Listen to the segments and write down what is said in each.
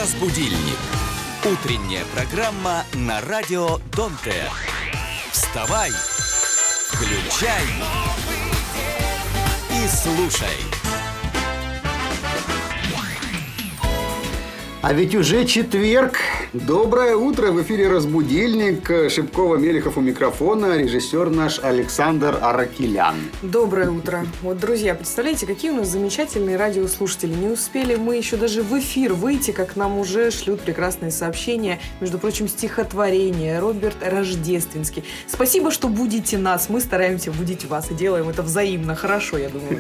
Разбудильник. Утренняя программа на радио Донте. Вставай, включай и слушай. А ведь уже четверг. Доброе утро. В эфире «Разбудильник». Шипкова, Мелехов у микрофона. Режиссер наш Александр Аракелян. Доброе утро. Вот, друзья, представляете, какие у нас замечательные радиослушатели. Не успели мы еще даже в эфир выйти, как нам уже шлют прекрасные сообщения. Между прочим, стихотворение. Роберт Рождественский. Спасибо, что будете нас. Мы стараемся будить вас и делаем это взаимно. Хорошо, я думаю.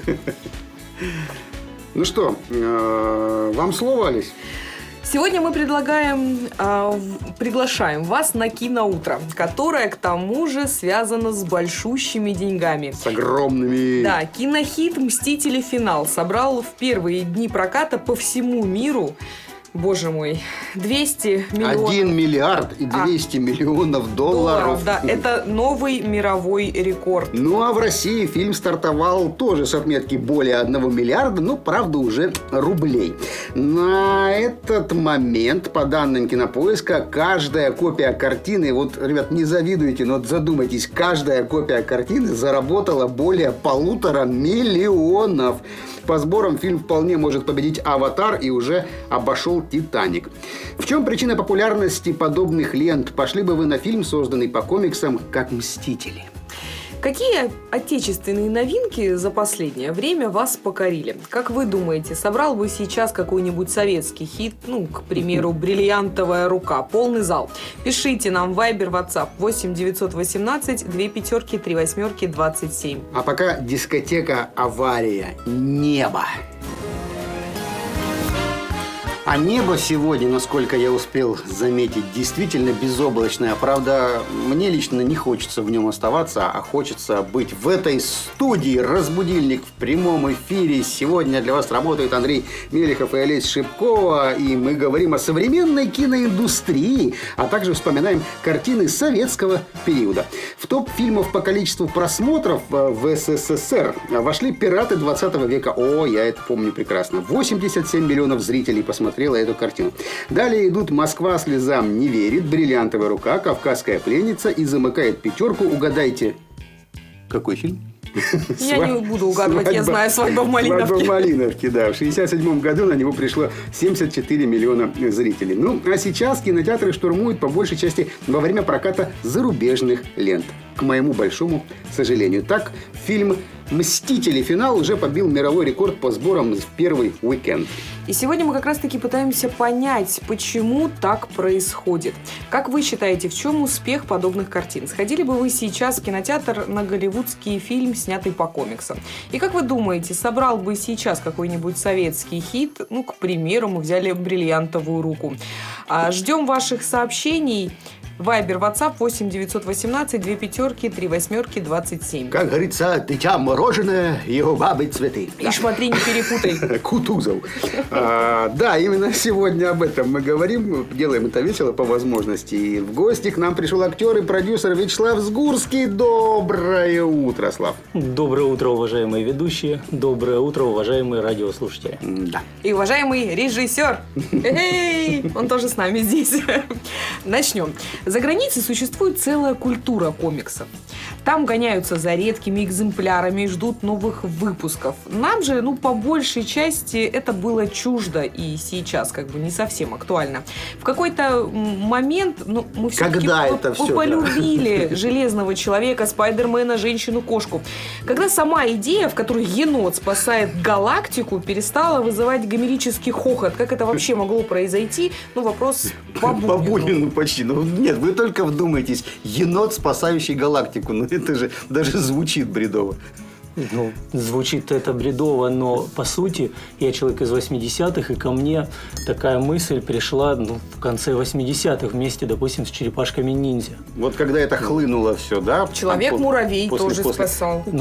Ну что, вам слово, Алис? Сегодня мы приглашаем вас на киноутро, которое, к тому же, связано с большущими деньгами. С огромными. Да, кинохит «Мстители. Финал» собрал в первые дни проката по всему миру, боже мой, 200 миллионов. 1 миллиард и 200 миллионов долларов. Да, это новый мировой рекорд. Ну, а в России фильм стартовал тоже с отметки более 1 миллиарда, но, правда, уже рублей. На этот момент, по данным Кинопоиска, каждая копия картины, вот, ребят, не завидуйте, но задумайтесь, каждая копия картины заработала более 1,5 миллиона. По сборам фильм вполне может победить «Аватар» и уже обошел «Титаник». В чем причина популярности подобных лент? Пошли бы вы на фильм, созданный по комиксам, как «Мстители». Какие отечественные новинки за последнее время вас покорили? Как вы думаете, собрал бы сейчас какой-нибудь советский хит, к примеру, «Бриллиантовая рука», полный зал? Пишите нам в Viber, WhatsApp 8 918 2 5 3 8 27. А пока дискотека «Авария. Небо». А небо сегодня, насколько я успел заметить, действительно безоблачное. Правда, мне лично не хочется в нем оставаться, а хочется быть в этой студии. «Разбудильник» в прямом эфире. Сегодня для вас работают Андрей Мелехов и Олеся Шипкова. И мы говорим о современной киноиндустрии, а также вспоминаем картины советского периода. В топ фильмов по количеству просмотров в СССР вошли «Пираты 20 века». О, я это помню прекрасно. 87 миллионов зрителей посмотрели эту картину. Далее идут «Москва слезам не верит», «Бриллиантовая рука», «Кавказская пленница» и замыкает пятерку. Угадайте, какой фильм? Я не буду угадывать, я знаю, «Свадьба в Малиновке». «Свадьба в Малиновке», да. В 1967 году на него пришло 74 миллиона зрителей. Ну, а сейчас кинотеатры штурмуют по большей части во время проката зарубежных лент. К моему большому сожалению. Так, фильм «Мстители. Финал» уже побил мировой рекорд по сборам в первый уикенд. И сегодня мы как раз-таки пытаемся понять, почему так происходит. Как вы считаете, в чем успех подобных картин? Сходили бы вы сейчас в кинотеатр на голливудский фильм, снятый по комиксам? И как вы думаете, собрал бы сейчас какой-нибудь советский хит? К примеру, мы взяли «Бриллиантовую руку». Ждем ваших сообщений. Вайбер, WhatsApp 8 918 2 5 3 8 27. Как говорится, дитя мороженое, его бабы цветы. И смотри, не перепутай. Кутузов. Да, именно сегодня об этом мы говорим. Делаем это весело по возможности. И в гости к нам пришел актер и продюсер Вячеслав Сгурский. Доброе утро, Слав. Доброе утро, уважаемые ведущие. Доброе утро, уважаемые радиослушатели. Да. И уважаемый режиссер. Он тоже с нами здесь. Начнем. За границей существует целая культура комиксов. Там гоняются за редкими экземплярами и ждут новых выпусков. Нам же, по большей части, это было чуждо и сейчас не совсем актуально. В какой-то момент мы все-таки полюбили Железного Человека, Спайдермена, Женщину-кошку. Когда сама идея, в которой енот спасает галактику, перестала вызывать гомерический хохот. Как это вообще могло произойти? Вопрос по Бунину. Почти. Нет, вы только вдумайтесь. Енот, спасающий галактику. Это же даже звучит бредово. Звучит это бредово, но по сути я человек из 80-х, и ко мне такая мысль пришла в конце 80-х вместе, допустим, с черепашками ниндзя. Вот когда это хлынуло все, да? Человек-муравей тоже спасал.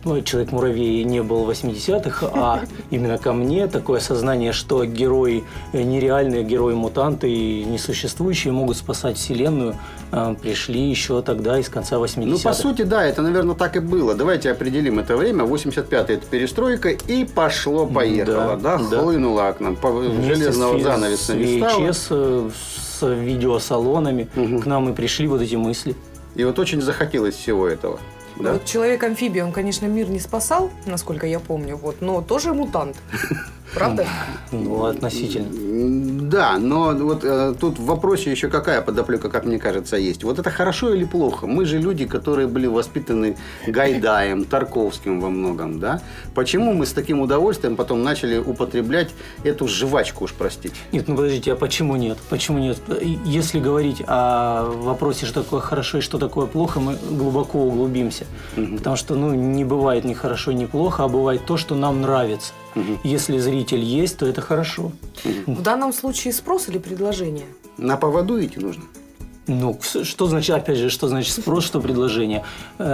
Человек-муравей не был в 80-х, а именно ко мне такое осознание, что герои нереальные, герои-мутанты и несуществующие могут спасать Вселенную, пришли еще тогда, из конца 80-х. Ну, по сути, да, это, наверное, так и было. Давайте определим это время. 85-й – это перестройка, и пошло-поехало, да? Хлынуло к нам. Железного занавеса не стало. ВХС с видеосалонами к нам и пришли вот эти мысли. И вот очень захотелось всего этого. Да? Вот человек-амфибия, он, конечно, мир не спасал, насколько я помню, вот, но тоже мутант. Правда? Ну, относительно. Да, но вот тут в вопросе еще какая подоплека, как мне кажется, есть. Вот это хорошо или плохо? Мы же люди, которые были воспитаны Гайдаем, Тарковским во многом, да? Почему мы с таким удовольствием потом начали употреблять эту жвачку, уж простите? Нет, ну подождите, а почему нет? Почему нет? Если говорить о вопросе, что такое хорошо и что такое плохо, мы глубоко углубимся. Потому что, не бывает ни хорошо, ни плохо, а бывает то, что нам нравится. Если зритель есть, то это хорошо. В данном случае спрос или предложение? На поводу идти нужно. Ну, что значит, опять же, что значит спрос, что предложение?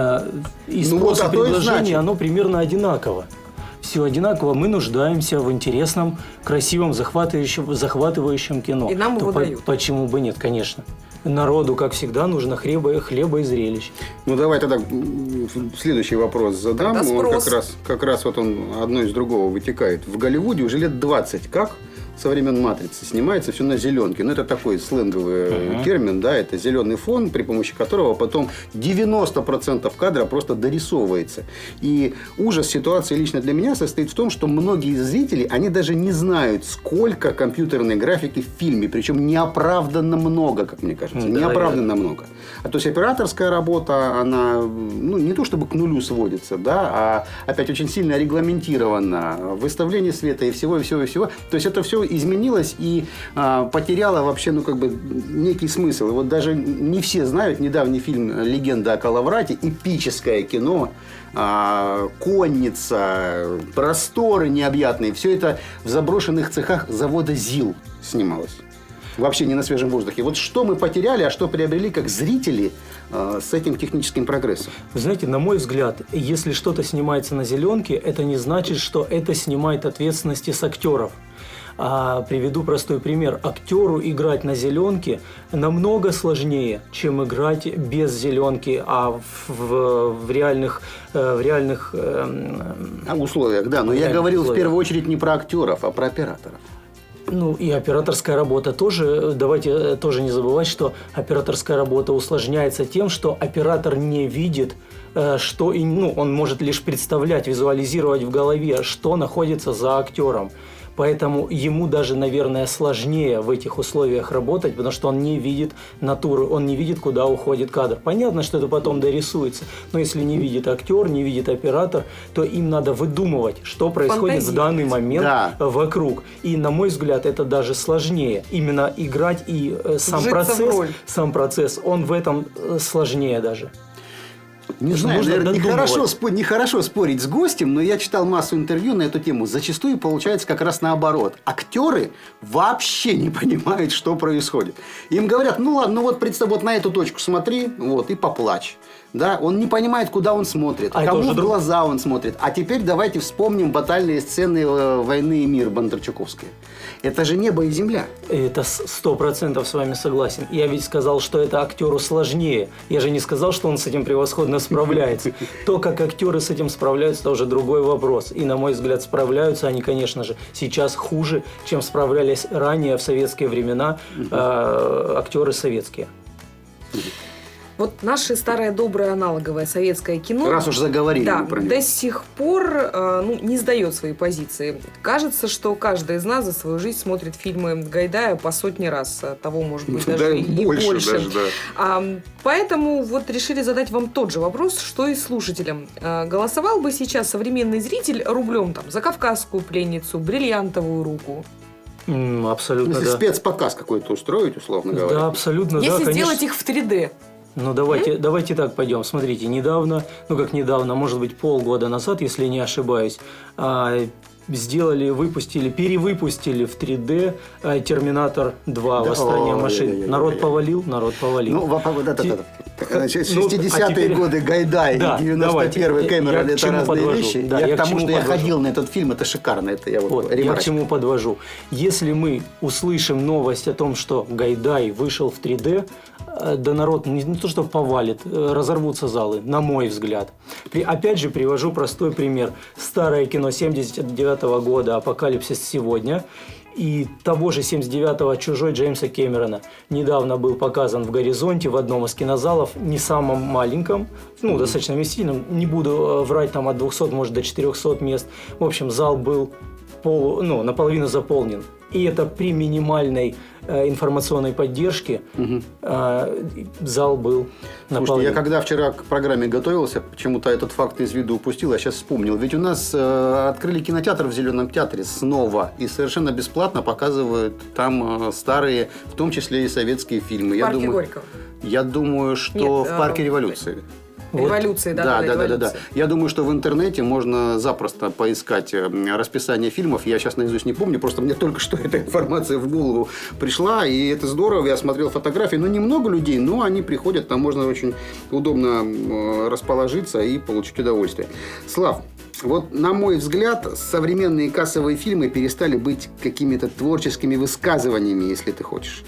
И спрос, и предложение, оно примерно одинаково. Все одинаково. Мы нуждаемся в интересном, красивом, захватывающем кино. И нам его дают. Почему бы нет, конечно. Народу, как всегда, нужно хлеба и зрелищ. Ну, давай тогда следующий вопрос задам. Он как раз вот он одно из другого вытекает. В Голливуде уже лет 20 как со времен «Матрицы» снимается все на зеленке. Ну, это такой сленговый термин, да, это зеленый фон, при помощи которого потом 90% кадра просто дорисовывается. И ужас ситуации лично для меня состоит в том, что многие зрители, они даже не знают, сколько компьютерной графики в фильме, причем неоправданно много, как мне кажется, неоправданно много. А то есть операторская работа, она, не то чтобы к нулю сводится, да, а опять очень сильно регламентирована, выставление света и всего. То есть это все изменилось и потеряло вообще, некий смысл. И вот даже не все знают недавний фильм «Легенда о Коловрате», эпическое кино, конница, просторы необъятные. Все это в заброшенных цехах завода ЗИЛ снималось. Вообще не на свежем воздухе. Вот что мы потеряли, а что приобрели как зрители с этим техническим прогрессом? Вы знаете, на мой взгляд, если что-то снимается на зеленке, это не значит, что это снимает ответственности с актеров. Приведу простой пример. Актеру играть на зеленке намного сложнее, чем играть без зеленки, а в реальных условиях. Да, но я говорил в первую очередь не про актеров, а про операторов. Ну и операторская работа тоже. Давайте тоже не забывать, что операторская работа усложняется тем, что оператор не видит, что он может лишь представлять, визуализировать в голове, что находится за актером. Поэтому ему даже, наверное, сложнее в этих условиях работать, потому что он не видит натуры, он не видит, куда уходит кадр. Понятно, что это потом дорисуется, но если не видит актер, не видит оператор, то им надо выдумывать, что происходит в данный момент вокруг. И, на мой взгляд, это даже сложнее. Именно играть и сам процесс, он в этом сложнее даже. Не знаю, наверное, нехорошо спорить с гостем, но я читал массу интервью на эту тему. Зачастую получается как раз наоборот. Актеры вообще не понимают, что происходит. Им говорят, представь, вот на эту точку смотри, и поплачь. Да, он не понимает, куда он смотрит, кому в глаза он смотрит. А теперь давайте вспомним батальные сцены «Войны и мир» Бондарчуковской. Это же небо и земля. Это 100% с вами согласен. Я ведь сказал, что это актеру сложнее. Я же не сказал, что он с этим превосходно справляется. То, как актеры с этим справляются, это уже другой вопрос. И, на мой взгляд, справляются они, конечно же, сейчас хуже, чем справлялись ранее в советские времена актеры советские. Вот наше старое доброе аналоговое советское кино... Раз уж заговорили мы про него. До сих пор не сдает свои позиции. Кажется, что каждый из нас за свою жизнь смотрит фильмы Гайдая по сотни раз. Того, может быть, даже и больше. Даже, да. Поэтому вот решили задать вам тот же вопрос, что и слушателям. Голосовал бы сейчас современный зритель рублем за «Кавказскую пленницу», «Бриллиантовую руку»? Абсолютно, если спецпоказ какой-то устроить, условно говоря. Да, абсолютно, если сделать их в 3D. Ну, давайте так пойдем. Смотрите, недавно, может быть, полгода назад, если не ошибаюсь, перевыпустили в 3D «Терминатор 2. Восстание машин». Народ повалил. Значит, 60-е годы Гайдай, Да, 91-й Кэмерон, я к это чему разные подвожу? вещи. Да, я к тому, чему что я подвожу? ходил на этот фильм, это шикарно. Это я Вот, я к ремарочку. чему подвожу. Если мы услышим новость о том, что Гайдай вышел в 3D, да народ не то что повалит, разорвутся залы, на мой взгляд. Опять же привожу простой пример. Старое кино 79 года «Апокалипсис сегодня» и того же 79-го «Чужой» Джеймса Кэмерона недавно был показан в «Горизонте» в одном из кинозалов, не самом маленьком, достаточно вместительном, не буду врать, там от 200, может, до 400 мест. В общем, зал был наполовину заполнен. И это при минимальной информационной поддержке зал был наполнен. Слушайте, я когда вчера к программе готовился, почему-то этот факт из виду упустил, я сейчас вспомнил. Ведь у нас открыли кинотеатр в Зеленом театре снова. И совершенно бесплатно показывают там старые, в том числе и советские фильмы. В парке Горького. Я думаю, что в парке Революции. Революции, Да. Я думаю, что в интернете можно запросто поискать расписание фильмов. Я сейчас наизусть не помню, просто мне только что эта информация в голову пришла, и это здорово. Я смотрел фотографии, немного людей, но они приходят, там можно очень удобно расположиться и получить удовольствие. Слав, вот, на мой взгляд, современные кассовые фильмы перестали быть какими-то творческими высказываниями, если ты хочешь.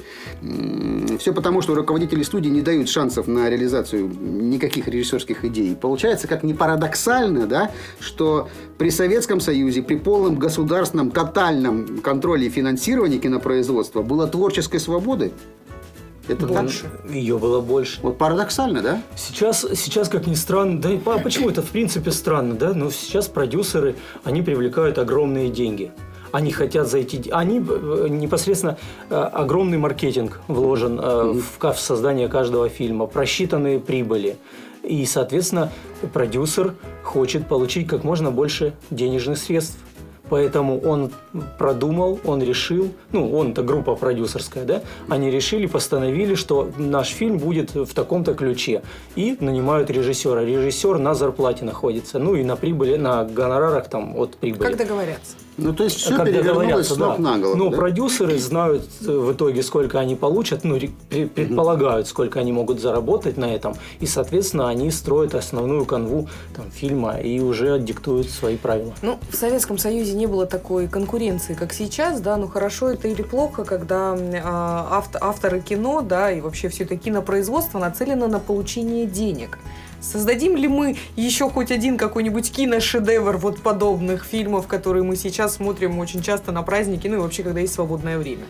Все потому, что руководители студии не дают шансов на реализацию никаких режиссерских идей. Получается, как ни парадоксально, да, что при Советском Союзе, при полном государственном тотальном контроле и финансировании кинопроизводства было творческой свободы. Это больше. Ее было больше. Вот парадоксально, да? Сейчас, как ни странно, да и почему это в принципе странно, да? Но сейчас продюсеры, они привлекают огромные деньги. Они хотят зайти, непосредственно огромный маркетинг вложен в создание каждого фильма, просчитанные прибыли. И, соответственно, продюсер хочет получить как можно больше денежных средств. Поэтому он продумал, он решил, он-то группа продюсерская, да, они решили, постановили, что наш фильм будет в таком-то ключе. И нанимают режиссера. Режиссер на зарплате находится, и на прибыли, на гонорарах там от прибыли. Как договорятся? То есть все перевернулось с ног на голову. Но да? продюсеры знают в итоге, сколько они получат, предполагают, сколько они могут заработать на этом. И, соответственно, они строят основную канву фильма и уже диктуют свои правила. В Советском Союзе не было такой конкуренции, как сейчас, да, хорошо это или плохо, когда авторы кино, да, и вообще все это кинопроизводство нацелено на получение денег. Создадим ли мы еще хоть один какой-нибудь киношедевр вот подобных фильмов, которые мы сейчас смотрим очень часто на праздники, и вообще, когда есть свободное время?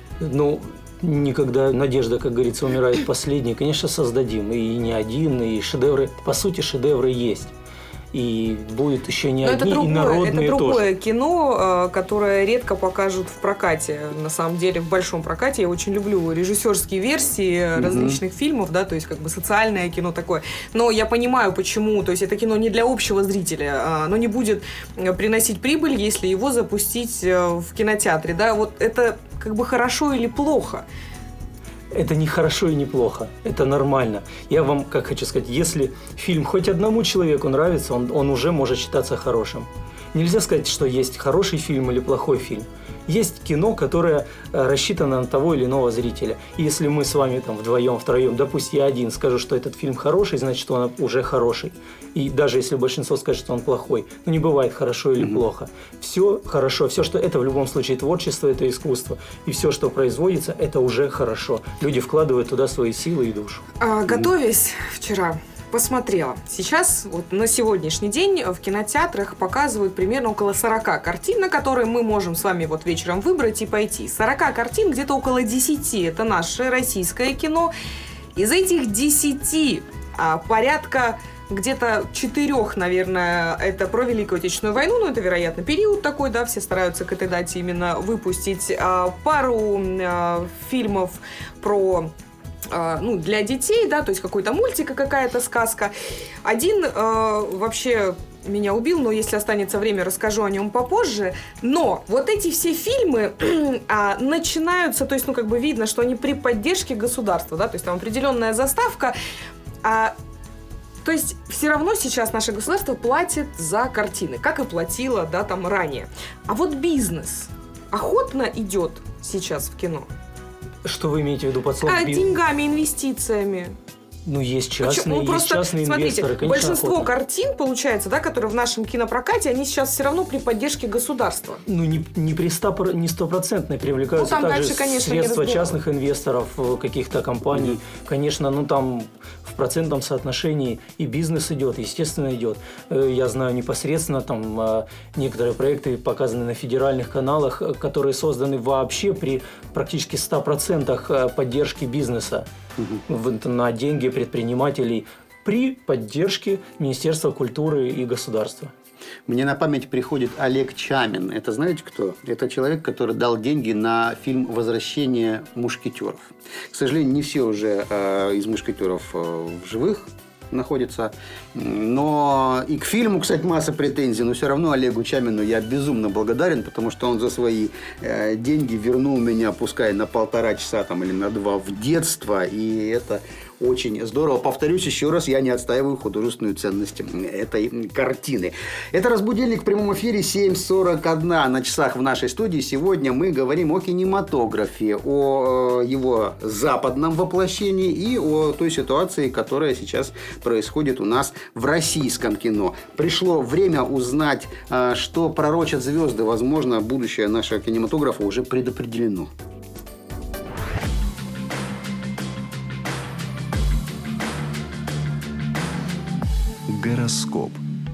Никогда надежда, как говорится, умирает последней. Конечно, создадим. И не один, и шедевры. По сути, шедевры есть. И будет еще не одни, и народные тоже. Это другое кино, которое редко покажут в прокате. На самом деле, в большом прокате. Я очень люблю режиссерские версии различных фильмов, да, то есть как бы социальное кино такое. Но я понимаю, почему. То есть это кино не для общего зрителя. Оно не будет приносить прибыль, если его запустить в кинотеатре. Да, вот это как бы хорошо или плохо. Это не хорошо и не плохо, это нормально. Я вам, как хочу сказать, если фильм хоть одному человеку нравится, он уже может считаться хорошим. Нельзя сказать, что есть хороший фильм или плохой фильм. Есть кино, которое рассчитано на того или иного зрителя. И если мы с вами вдвоем, втроем, допустим, я один скажу, что этот фильм хороший, значит, что он уже хороший. И даже если большинство скажет, что он плохой, не бывает хорошо или плохо. Все хорошо, все, что это в любом случае творчество, это искусство. И все, что производится, это уже хорошо. Люди вкладывают туда свои силы и душу. Готовясь вчера, посмотрела. Сейчас, вот на сегодняшний день в кинотеатрах показывают примерно около 40 картин, на которые мы можем с вами вот вечером выбрать и пойти. 40 картин, где-то около 10. Это наше российское кино. Из этих 10 порядка где-то 4, наверное, это про Великую Отечественную войну, это, вероятно, период такой, да, все стараются к этой дате именно выпустить. Пару фильмов про для детей, да, то есть какой-то мультик, какая-то сказка. Один вообще меня убил, но если останется время, расскажу о нем попозже. Но вот эти все фильмы начинаются, то есть, видно, что они при поддержке государства, да, то есть там определенная заставка. То есть все равно сейчас наше государство платит за картины, как и платило, да, там ранее. А вот бизнес охотно идет сейчас в кино. Что вы имеете в виду под словом бизнес? Деньгами, инвестициями. Ну, есть частные, просто, частные инвесторы, конечно, большинство охотно. картин, получается, да, которые в нашем кинопрокате, они сейчас все равно при поддержке государства. Ну, не 100% привлекаются там также дальше, конечно, не средства разберу. частных инвесторов, каких-то компаний. Конечно, ну там в процентном соотношении и бизнес идет, естественно, идет. Я знаю непосредственно, там некоторые проекты показаны на федеральных каналах, которые созданы вообще при практически 100% поддержки бизнеса. На деньги предпринимателей при поддержке Министерства культуры и государства. Мне на память приходит Олег Чамин. Это знаете кто? Это человек, который дал деньги на фильм «Возвращение мушкетеров». К сожалению, не все уже из мушкетеров в живых находится. Но и к фильму, кстати, масса претензий. Но все равно Олегу Чамину я безумно благодарен, потому что он за свои деньги вернул меня, пускай на 1,5 часа там, или на 2 в детство. И это очень здорово. Повторюсь еще раз, я не отстаиваю художественную ценность этой картины. Это «Разбудильник» в прямом эфире 7:41 на часах в нашей студии. Сегодня мы говорим о кинематографе, о его западном воплощении и о той ситуации, которая сейчас происходит у нас в российском кино. Пришло время узнать, что пророчат звезды. Возможно, будущее нашего кинематографа уже предопределено. Гороскоп.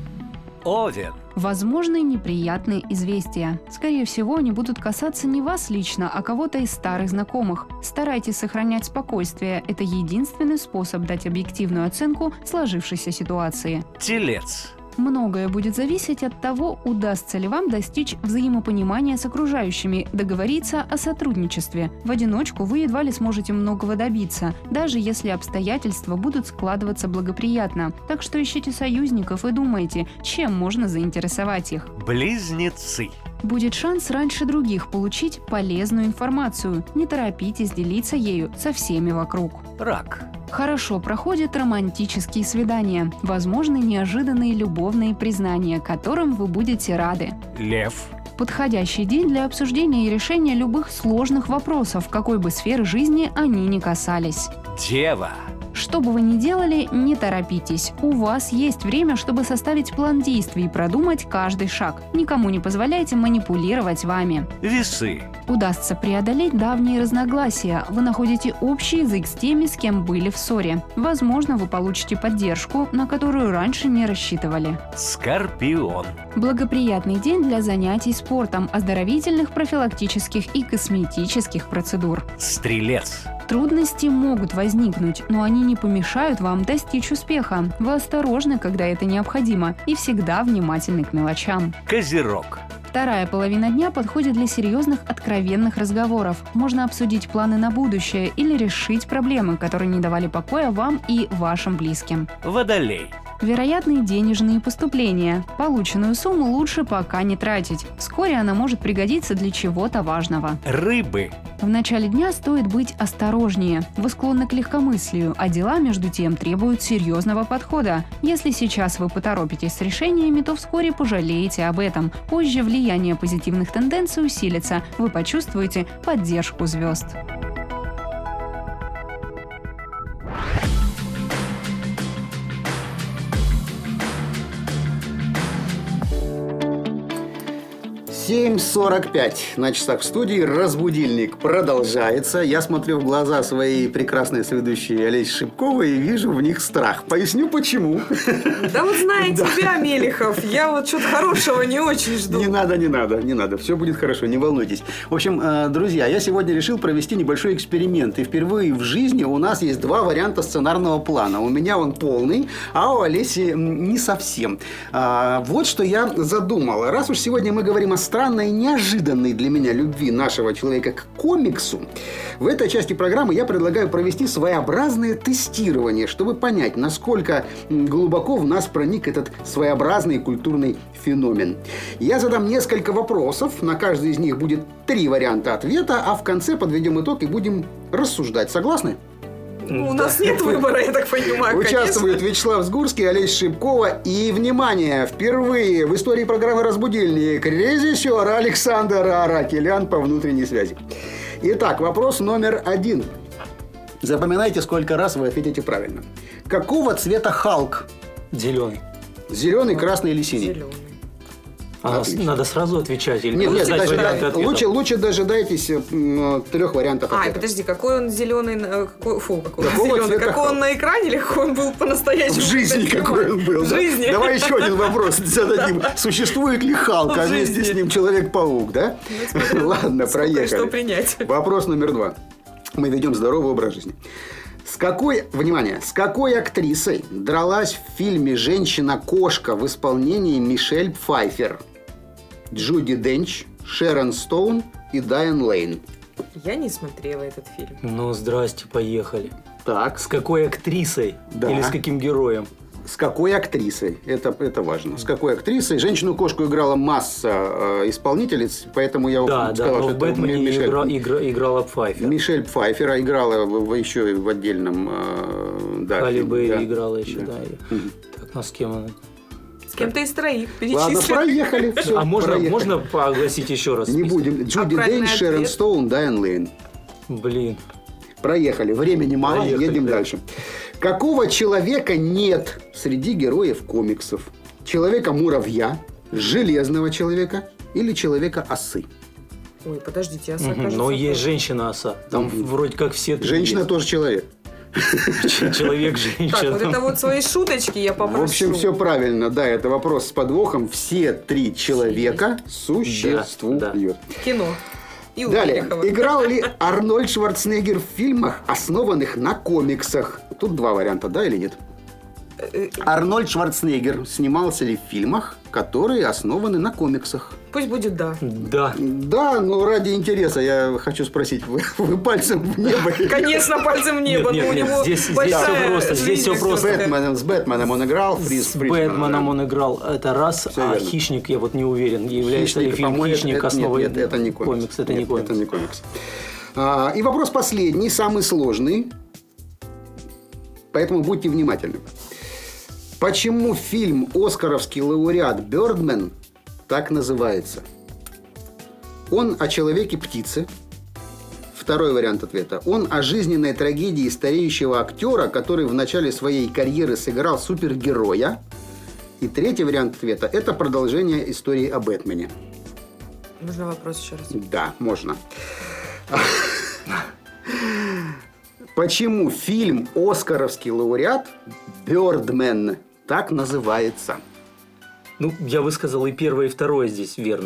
Овен. Возможны неприятные известия. Скорее всего, они будут касаться не вас лично, а кого-то из старых знакомых. Старайтесь сохранять спокойствие. Это единственный способ дать объективную оценку сложившейся ситуации. Телец. Многое будет зависеть от того, удастся ли вам достичь взаимопонимания с окружающими, договориться о сотрудничестве. В одиночку вы едва ли сможете многого добиться, даже если обстоятельства будут складываться благоприятно. Так что ищите союзников и думайте, чем можно заинтересовать их. Близнецы. Будет шанс раньше других получить полезную информацию. Не торопитесь делиться ею со всеми вокруг. Рак. Хорошо проходят романтические свидания. Возможны неожиданные любовные признания, которым вы будете рады. Лев. Подходящий день для обсуждения и решения любых сложных вопросов, какой бы сферы жизни они ни касались. Дева. Что бы вы ни делали, не торопитесь. У вас есть время, чтобы составить план действий и продумать каждый шаг. Никому не позволяйте манипулировать вами. Весы. Удастся преодолеть давние разногласия. Вы находите общий язык с теми, с кем были в ссоре. Возможно, вы получите поддержку, на которую раньше не рассчитывали. Скорпион. Благоприятный день для занятий спортом, оздоровительных, профилактических и косметических процедур. Стрелец. Трудности могут возникнуть, но они не помешают вам достичь успеха. Вы осторожны, когда это необходимо, и всегда внимательны к мелочам. Козерог. Вторая половина дня подходит для серьезных, откровенных разговоров. Можно обсудить планы на будущее или решить проблемы, которые не давали покоя вам и вашим близким. Водолей. Вероятные денежные поступления. Полученную сумму лучше пока не тратить. Вскоре она может пригодиться для чего-то важного. Рыбы. В начале дня стоит быть осторожнее. Вы склонны к легкомыслию, а дела, между тем, требуют серьезного подхода. Если сейчас вы поторопитесь с решениями, то вскоре пожалеете об этом. Позже влияние позитивных тенденций усилится. Вы почувствуете поддержку звезд. Семь 45 на часах в студии. Разбудильник продолжается. Я смотрю в глаза своей прекрасной соведущей Олеси Шипковой и вижу в них страх. Поясню, почему. Да вот зная тебя, Мелихов, я вот что-то хорошего не очень жду. Не надо. Все будет хорошо, не волнуйтесь. В общем, друзья, я сегодня решил провести небольшой эксперимент. И впервые в жизни у нас есть 2 варианта сценарного плана. У меня он полный, а у Олеси не совсем. Вот что я задумал. Раз уж сегодня мы говорим о странной, неожиданной для меня любви нашего человека к комиксу, в этой части программы я предлагаю провести своеобразное тестирование, чтобы понять, насколько глубоко в нас проник этот своеобразный культурный феномен. Я задам несколько вопросов, на каждый из них будет 3 варианта ответа, а в конце подведем итог и будем рассуждать. Согласны? У нас нет выбора, я так понимаю. Участвуют Вячеслав Сгурский, Олеся Шипкова. И, внимание, впервые в истории программы «Разбудильник» режиссер Александр Аракелян по внутренней связи. Итак, вопрос номер 1. Запоминайте, сколько раз вы ответите правильно. Какого цвета Халк? Зеленый. Зеленый, красный или синий? Зеленый. А Отлично. надо сразу отвечать или Нет, ждать варианты ответов? лучше дожидайтесь 3 вариантов ответа. Подожди, какой он зеленый, какой он Какого зеленый, цвета какой он на экране или какой он был В по-настоящему? жизни какой он был. В да? жизни. Давай еще один вопрос зададим. Существует ли Халк, а В вместе жизни. с ним Человек-паук, да? Ладно, Сколько и что проехали. принять. Вопрос номер 2. Мы ведем здоровый образ жизни. С какой актрисой дралась в фильме «Женщина-кошка» в исполнении Мишель Пфайффер? Джуди Денч, Шерон Стоун и Дайан Лейн. Я не смотрела этот фильм. Ну, здрасте, поехали. Так, С какой актрисой? Да. Или с каким героем? с какой актрисой? Это важно. С какой актрисой? Женщину-кошку играла масса исполнительниц, поэтому я Да, сказал, но что в это Бэтмене Мишель. играла Пфайффер. Мишель Пфайффер играла еще в отдельном... да, Халли фильме, Берри да. играла еще, Да. да. Так, ну с кем она? С кем-то из троих. Ладно, Перечислим. проехали. Все, А можно поогласить еще раз? Не список? будем. Джуди правильный Денч, Шерон ответ? Стоун, Дайан Лейн. Блин. Проехали. Времени мало, Проехали, едем да. дальше. Какого человека нет среди героев комиксов? Человека-муравья, железного человека или человека-осы? Ой, подождите, я Но есть женщина-оса. Там вроде как все... три Женщина есть. тоже человек. Человек-женщина. Так, вот это вот свои шуточки я попрошу. В общем, все правильно. Да, это вопрос с подвохом. Все три человека существуют. Да. Кино. И у Далее. Терехова. Играл ли Арнольд Шварценеггер в фильмах, основанных на комиксах? Тут два варианта, да или нет? Арнольд Шварценеггер снимался ли в фильмах, которые основаны на комиксах? Пусть будет да. Да. Да, но ради интереса я хочу спросить, вы пальцем в небо? Конечно, пальцем в небо. Нет, но у нет, него здесь всё большая просто, здесь всё жизнь просто. режиссерская. С Бэтменом он играл, С Бэтменом он играл, это раз, Всё а верно. «Хищник» я вот не уверен, является ли фильм по-моему, «Хищник» это- основой нет, это не комикс. Это не Нет, комикс. это не комикс. И вопрос последний, самый сложный, поэтому будьте внимательны. Почему фильм «Оскаровский лауреат» «Бёрдмен» так называется? Он о человеке-птице. Второй вариант ответа. Он о жизненной трагедии стареющего актера, который в начале своей карьеры сыграл супергероя. И третий вариант ответа – это продолжение истории о Бэтмене. Можно вопрос еще раз? Да, можно. Почему фильм «Оскаровский лауреат» «Бёрдмен» так называется? Ну, я высказал и первое, и второе здесь верно.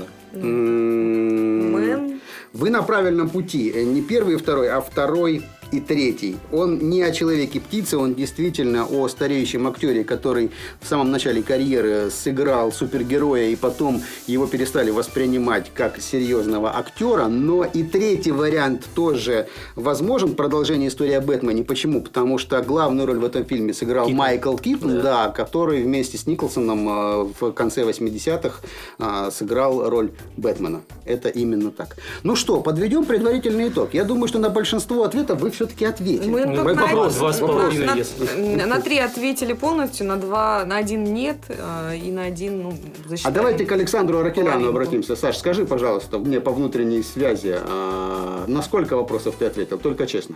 Мэн. Вы на правильном пути. Не первый и второй, а второй и третий. Он не о человеке-птице, он действительно о стареющем актере, который в самом начале карьеры сыграл супергероя, и потом его перестали воспринимать как серьезного актера. Но и третий вариант тоже возможен, продолжение истории о Бэтмене. Почему? Потому что главную роль в этом фильме сыграл Китон. Майкл Китон, да, который вместе с Николсоном в конце 80-х сыграл роль Бэтмена. Это именно так. Ну что, подведем предварительный итог. Я думаю, что на большинство ответов вы все-таки ответили. Мы тут вопрос, на- два с половиной, на- если. На 3 ответили полностью, на 1 нет, и на 1 А засчитаем. давайте к Александру Аракеляну Половинку. обратимся. Саш, скажи, пожалуйста, мне по внутренней связи, на сколько вопросов ты ответил? Только честно.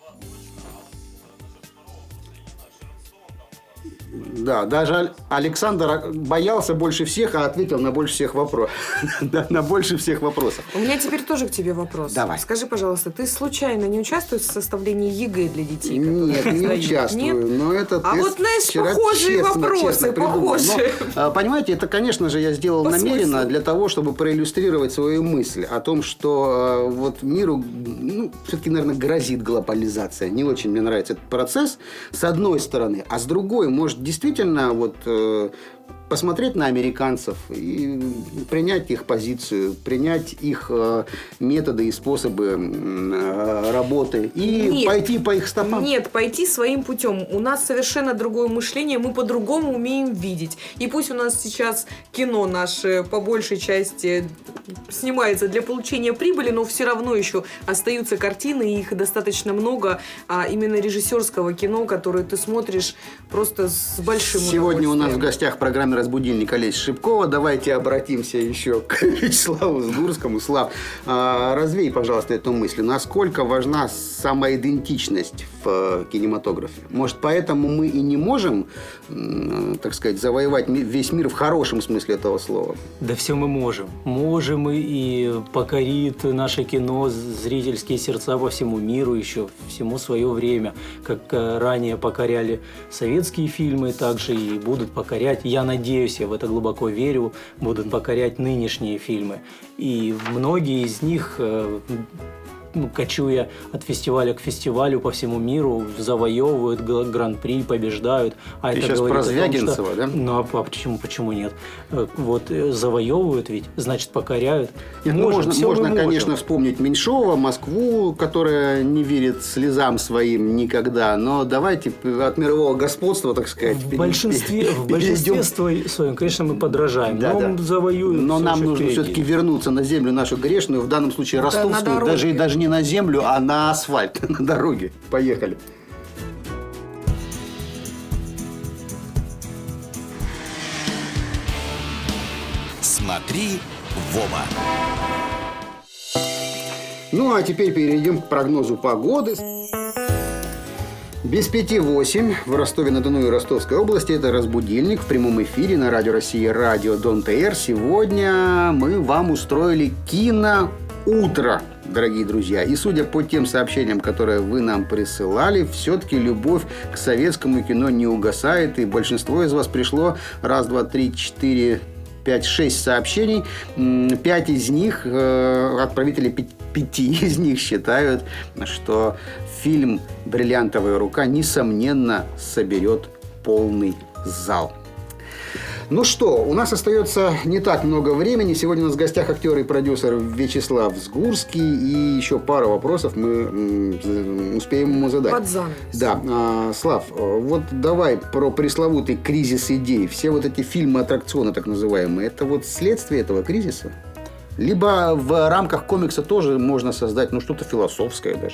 Да, даже Александр боялся больше всех, а ответил на больше всех вопросов. На больше всех вопросов. У меня теперь тоже к тебе вопрос. Давай. Скажи, пожалуйста, ты случайно не участвуешь в составлении ЕГЭ для детей? Нет, которые не сдают? участвую. Нет? Но это А тест вот, знаешь, вчера похожие вопросы, придумал. похожие. Но, понимаете, это, конечно же, я сделал По намеренно смыслу. для того, чтобы проиллюстрировать свою мысль о том, что вот миру, все-таки, наверное, грозит глобализация. Не очень мне нравится этот процесс, с одной стороны. А с другой, может, действительно вот посмотреть на американцев и принять их позицию, принять их методы и способы работы и Нет. пойти по их стопам. Нет, пойти своим путем. У нас совершенно другое мышление, мы по-другому умеем видеть. И пусть у нас сейчас кино наше по большей части снимается для получения прибыли, но все равно еще остаются картины, и их достаточно много, именно режиссерского кино, которое ты смотришь просто с С большим Сегодня у нас в удовольствием. гостях в программе «Разбудильник» Олеся Шипкова. Давайте обратимся еще к Вячеславу Сгурскому. Слав, развей, пожалуйста, эту мысль. Насколько важна самоидентичность в кинематографе? Может, поэтому мы и не можем, так сказать, завоевать весь мир в хорошем смысле этого слова? Да все мы можем. Можем и покорит наше кино зрительские сердца по всему миру еще всему свое время. Как ранее покоряли советские фильмы, также и будут покорять, я надеюсь, я в это глубоко верю, будут покорять нынешние фильмы. И многие из них, кочуя от фестиваля к фестивалю по всему миру, завоевывают гран-при, побеждают. А Ты это сейчас говорит про о том, Звягинцева, что... да? Ну, а почему нет? Вот завоевывают ведь, значит, покоряют. Нет, можно, конечно, вспомнить Меньшова, Москву, которая не верит слезам своим никогда. Но давайте от мирового господства, так сказать, В большинстве своем, конечно, мы подражаем, но завоюем. Но нам нужно впереди. все-таки вернуться на землю нашу грешную, в данном случае Это на ростовскую, дороге. даже не на землю, а на асфальт, на дороге. Поехали. Смотри в оба. Ну, а теперь перейдем к прогнозу погоды. Без 5:08 в Ростове-на-Дону и Ростовской области. Это «Разбудильник» в прямом эфире на Радио России, радио Дон ТР. Сегодня мы вам устроили киноутро, дорогие друзья. И судя по тем сообщениям, которые вы нам присылали, все-таки любовь к советскому кино не угасает. И большинство из вас пришло 1, 2, 3, 4... 5-6 сообщений. 5 из них, отправители 5 из них считают, что фильм «Бриллиантовая рука» несомненно соберет полный зал. Ну что, у нас остается не так много времени. Сегодня у нас в гостях актер и продюсер Вячеслав Сгурский. И еще пару вопросов мы успеем ему задать. Под занавес. Да, Слав, вот давай про пресловутый кризис идей. Все вот эти фильмы-аттракционы, так называемые, это вот следствие этого кризиса? Либо в рамках комикса тоже можно создать, что-то философское даже.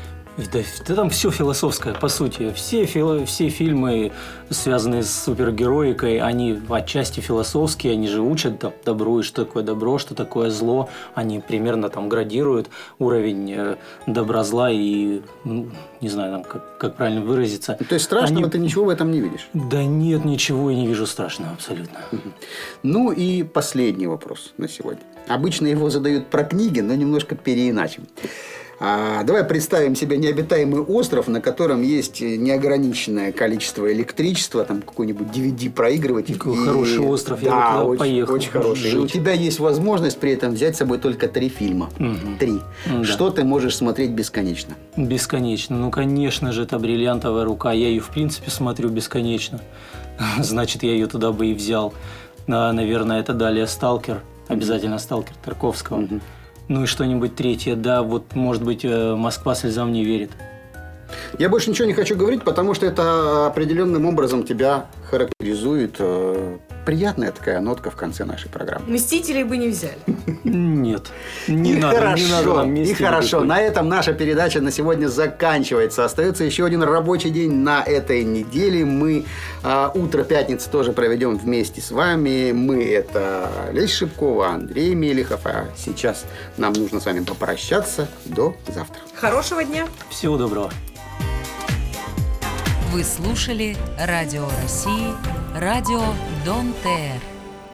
Да там все философское, по сути. Все фильмы, связанные с супергероикой, они отчасти философские, они же учат добру, и что такое добро, что такое зло. Они примерно там градируют уровень добра-зла и, не знаю, как правильно выразиться. То есть страшного ты ничего в этом не видишь? Да нет, ничего я не вижу страшного абсолютно. Ну и последний вопрос на сегодня. Обычно его задают про книги, но немножко переиначим. Давай представим себе необитаемый остров, на котором есть неограниченное количество электричества, там какой-нибудь DVD-проигрыватель. Какой хороший остров, я бы туда поехал. Очень хороший. И у тебя есть возможность при этом взять с собой только 3 фильма. 3. Да. Что ты можешь смотреть бесконечно? Бесконечно. Конечно же, это «Бриллиантовая рука». Я ее, в принципе, смотрю бесконечно. Значит, я ее туда бы и взял. Наверное, это далее «Сталкер». Обязательно «Сталкер» Тарковского. Ну и что-нибудь третье. Да, вот, может быть, «Москва слезам не верит». Я больше ничего не хочу говорить, потому что это определенным образом тебя характеризует. Приятная такая нотка в конце нашей программы. «Мстителей» бы не взяли. Нет, не надо нам И «Мстителей» хорошо. такой. На этом наша передача на сегодня заканчивается. Остается еще один рабочий день на этой неделе. Мы утро пятницы тоже проведем вместе с вами. Мы — это Олеся Шипкова, Андрей Мелехов. А сейчас нам нужно с вами попрощаться. До завтра. Хорошего дня. Всего доброго. Вы слушали Радио России, радио Дон ТР.